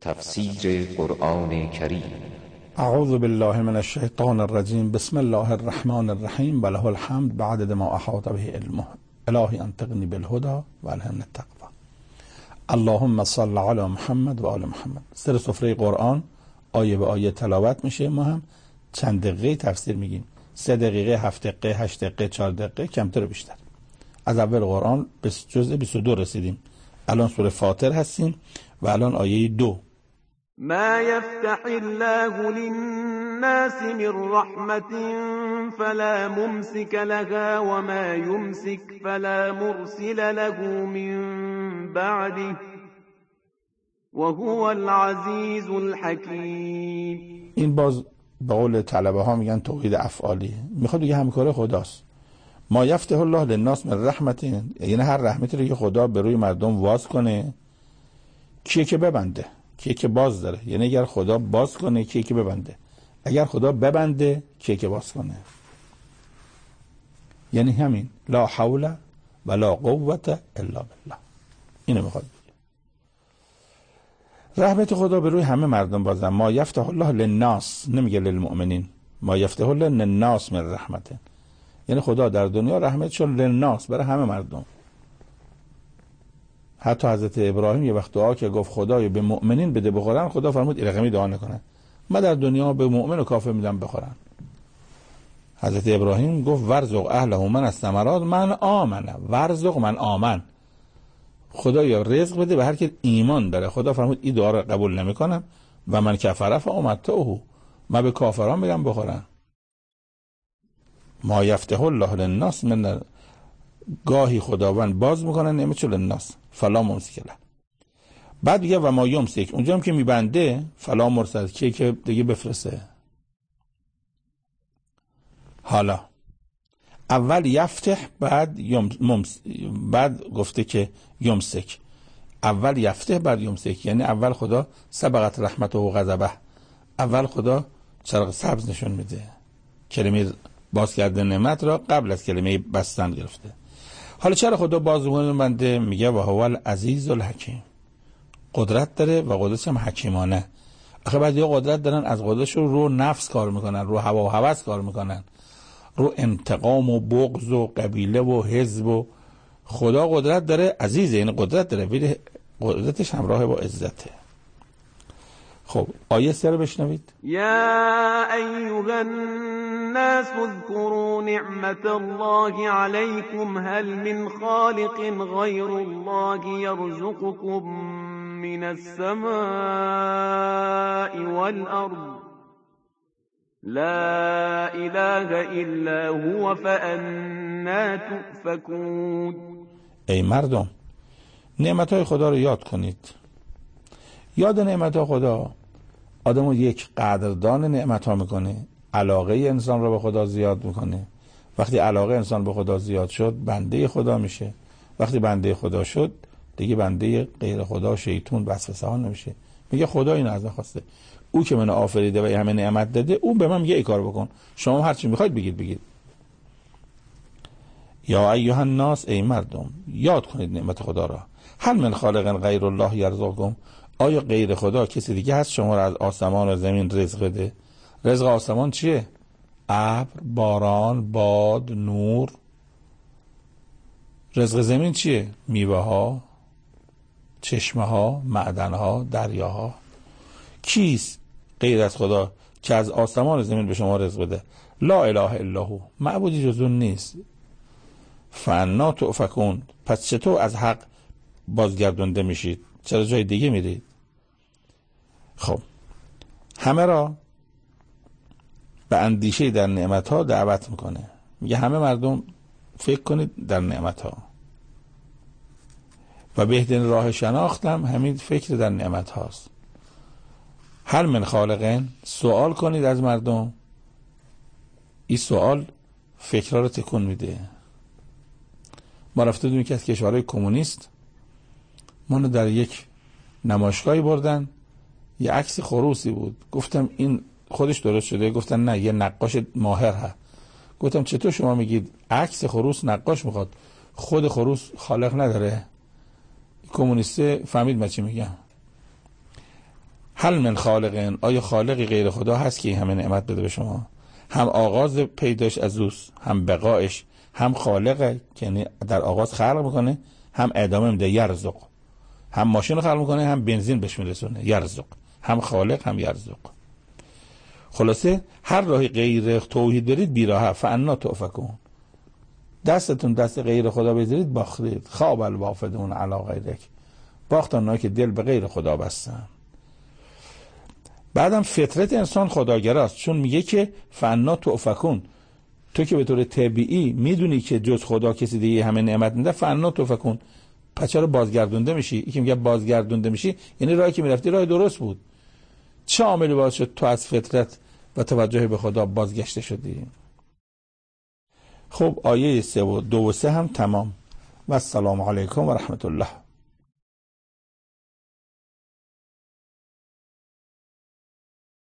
تفسیر قرآن کریم. اعوذ بالله من الشیطان الرجیم. بسم الله الرحمن الرحیم. وله الحمد بعدد ما احاط به علمه. الهی انطقنی بالهدى و الهمنا التقوى. اللهم صل علی محمد و آل محمد. سر سفره قرآن آیه به آیه تلاوت میشه. ما هم چند دقیقه تفسیر میگیم. 3 دقیقه، 7 دقیقه، 8 دقیقه، 4 دقیقه، کمتر و بیشتر. از اول قرآن به جزء 22 رسیدیم. الان سوره فاطر هستیم و الان آیه 2. ما يفتح الله للناس من رحمة فلا ممسك لها وما يمسك فلا مرسل له من بعده وهو العزيز الحكيم. این باز به قول طلبه ها میگن توحید افعالی، میخواد بگه همکار خداست. ما یفتح الله للناس من رحمت، یعنی هر رحمتی رو که خدا به روی مردم واز کنه کیه که ببنده، کیه که باز داره. یعنی اگر خدا باز کنه کیه که ببنده، اگر خدا ببنده کیه که باز کنه. یعنی همین لا حول ولا قوة الا بالله. اینو میخواد بگه. رحمت خدا به روی همه مردم بازم. ما یفتح الله للناس، نمیگه للمؤمنین. ما یفتح الله للناس من رحمته، یعنی خدا در دنیا رحمت شد للناس، برای همه مردم. حتی حضرت ابراهیم یه وقت دعا که گفت خدایا به مؤمنین بده بخورن، خدا فرمود این رقمی دعا نکنن، من در دنیا به مؤمن و کافر میدم بخورن. حضرت ابراهیم گفت ورزق اهله من الثمرات من آمن، ورزق من آمن، خدایا رزق بده به هر کی ایمان داره. خدا فرمود این دعا رو قبول نمیکنم و من کفر فامتعه، من به کافران میدم بخورن. ما یفتح الله للناس من، گاهی خداوند باز میکنه نعمتشو للناس فلا ممسک له. بعد میگه و ما یمسک، اونجا هم که میبنده فلا مرسل، کیه که دیگه بفرسته. حالا اول یفتح بعد بعد گفته که یمسک. اول یفتح بعد یمسک، یعنی اول خدا سبقت رحمته و غضبه، اول خدا چراغ سبز نشون میده، کلمه باز کردن نعمت را قبل از کلمه بستن گرفته. حالا چرا خدا باز بنده؟ میگه و هو العزیز الحکیم، قدرت داره و قدرتش هم حکیمانه. آخه بعضیا قدرت دارن از قدرتشون رو نفس کار میکنن، رو هوا و هوس کار میکنن، رو انتقام و بغض و قبیله و حزب. و خدا قدرت داره، عزیزه، یعنی قدرت داره، ولی قدرتش همراه با عزته. خب آیه 3 رو بشنوید. یا ایها الناس اذكروا نعمت الله علیکم هل من خالق غیر الله یرزقکم من السماء والارض لا اله الا هو فأنا تؤفکون. ای مردم نعمتهای خدا رو یاد کنید. یاد نعمتهای خدا آدمو یک قدردان نعمتها میکنه، علاقه انسان رو به خدا زیاد میکنه. وقتی علاقه انسان به خدا زیاد شد بنده خدا میشه، وقتی بنده خدا شد دیگه بنده غیر خدا، شیطان، وسوسه ها نمیشه. میگه خدا اینو از من خواسته، او که منو آفریده و همه نعمت داده، اون به من میگه ای کار بکن، شما هر چی میخواید بگید. یا ایها الناس، ای مردم یاد کنید نعمت خدا را. هل من خالق غیر الله یرزقکم، آیا غیر خدا کسی دیگه هست شما را از آسمان و زمین رزق بده؟ رزق آسمان چیه؟ ابر، باران، باد، نور. رزق زمین چیه؟ میوه ها، چشمه ها، معدن ها، دریاها. کیست غیر از خدا که از آسمان و زمین به شما رزق بده؟ لا اله الا هو، معبودی جز اون نیست. فأنا تؤفکون، پس چطور از حق بازگردونده میشید؟ چرا جای دیگه میرید؟ خب همه را به اندیشه در نعمتها دعوت میکنه. میگه همه مردم فکر کنید در نعمتها و بهترین راه شناختم همین فکر در نعمت هاست. هل من خالقین، سوال کنید از مردم. این سوال فکرها رو تکون میده. ما رفته بودیم که از کشورهای کمونیست، ما در یک نمایشگاهی بردن، یه عکس خروسی بود. گفتم این خودش درست شده؟ گفتن نه یه نقاش ماهر هست. گفتم چطور شما میگید عکس خروس نقاش میخواد، خود خروس خالق نداره؟ کمونیسته فهمید من چی میگم. هل من خالقین، آیا خالقی غیر خدا هست که همه نعمت بده به شما؟ هم آغاز پیداش از اوست، هم بقایش، هم خالقه یعنی در آغاز خلق میکنه، هم ادامه میده یرزق، هم ماشین رو خلق میکنه، هم بنزین بهش میرسونه یرزق، هم خالق هم یرزق. خلاصه هر راهی غیر توحید برید بیراهه، فانا تؤفکون. دستتون دست غیر خدا بذارید باختید. خواب الوافدون علی غیرک، باختن اونایی که دل به غیر خدا بستن. بعدم فطرت انسان خداگراست، چون میگه که فانا تؤفکون، تو که به طور طبیعی میدونی که جز خدا کسی دیگه همه نعمت میده، فانا تؤفکون، پس چرا بازگردونده میشی؟ یکی میگه بازگردونده میشی یعنی راهی که میرفتی راه درست بود. چه عاملی باعث شد تو از فطرت و توجه به خدا بازگشته شدی؟ خب آیه 3 و 2 و 3 هم تمام. و السلام علیکم و رحمت الله.